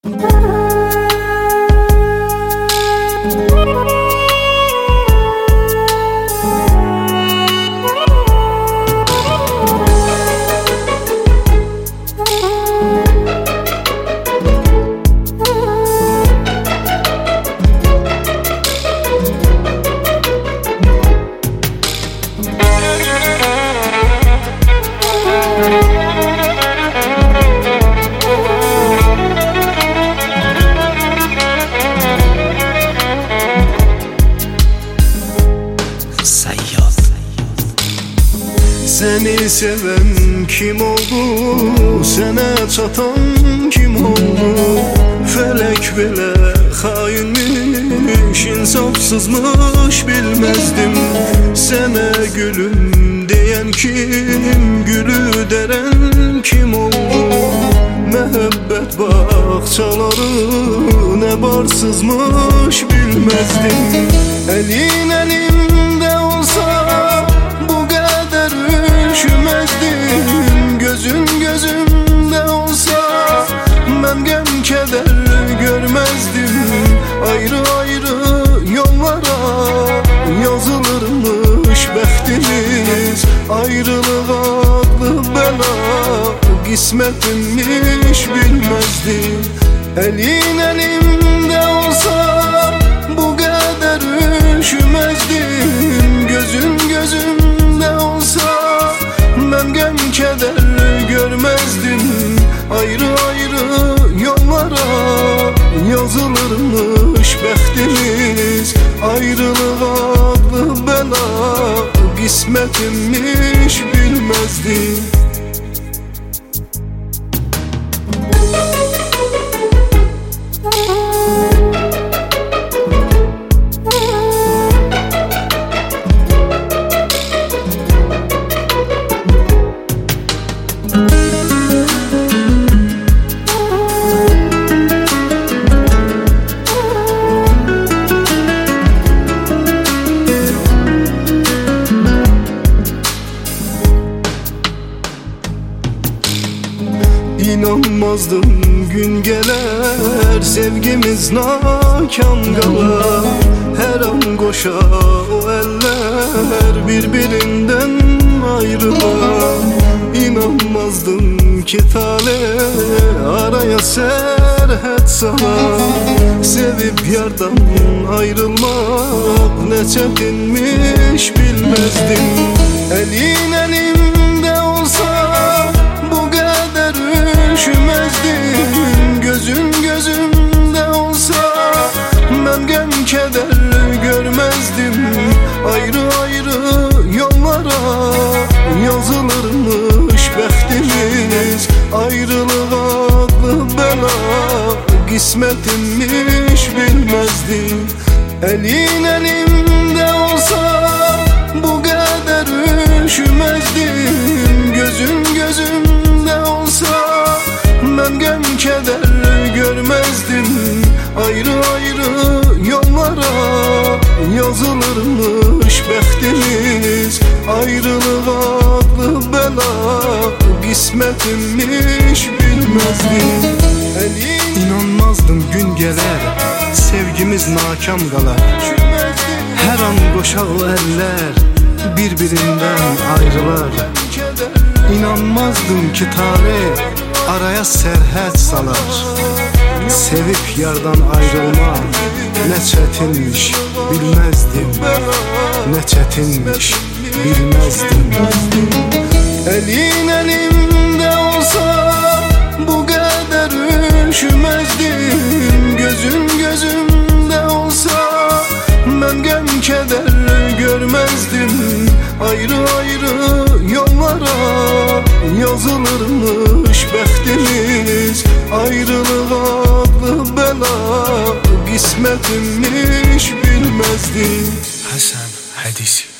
Seni seven kim oldu? Sana çatan kim oldu? Felek bile hainmiş, insafsızmış bilmezdim. Sana gülüm diyen kim? Gülü deren kim oldu? Mehabbet bahçaları ne barsızmış bilmezdim. Elin elimde olsa bu kadar üşümezdim. Gözün gözümde olsa ben gem keder görmezdim. Ayrı ayrı yollara yazılırmış bəxtimiz. Ayrılık adlı bela kısmetimmiş bilmezdim. Elin elimde olsa bu kadar üşümezdim. Gözün gözümde olsa ben gem keder görmezdim. Ayrı ayrı yollara yazılırmış bəxtimiz. Ayrılık adlı bela kısmetimmiş bilmezdim. İnanmazdım gün gelir sevgimiz nakam kalar. Her an koşa o eller birbirinden ayrılar. İnanmazdım ki tale araya serhet salar. Sevip yardan ayrılmak ne çetinmiş bilmezdim. Elin elimde olsa bu kadar üşümezdim. Gözün gözümde olsa ben gem keder görmezdim. Ayrı ayrı yollara yazılırmış bəxtimiz. Ayrılık adlı bela kısmetimmiş bilmezdim. Elin elimde olsa bu kadar üşümezdim. Gözün gözümde olsa ben gem keder görmezdim. Ayrı ayrı yollara yazılırmış bəxtimiz. Ayrılık adlı bela kısmetimmiş bilmezdim. İnanmazdım gün gelir sevgimiz nakam kalar. Her an koşar o eller birbirinden ayrılar. İnanmazdım ki tarih araya serhet salar. Sevip yardan ayrılmak ne çetinmiş bilmezdim. Ne çetinmiş bilmezdim. Elin elimde olsa bu kadar üşümezdim. Gözün gözümde olsa ben gem keder görmezdim. Ayrı ayrı yollara yazılırmış bəxtimiz. Ayrılık adlı bela kısmetimmiş bilmezdim. Hasan Hadisi.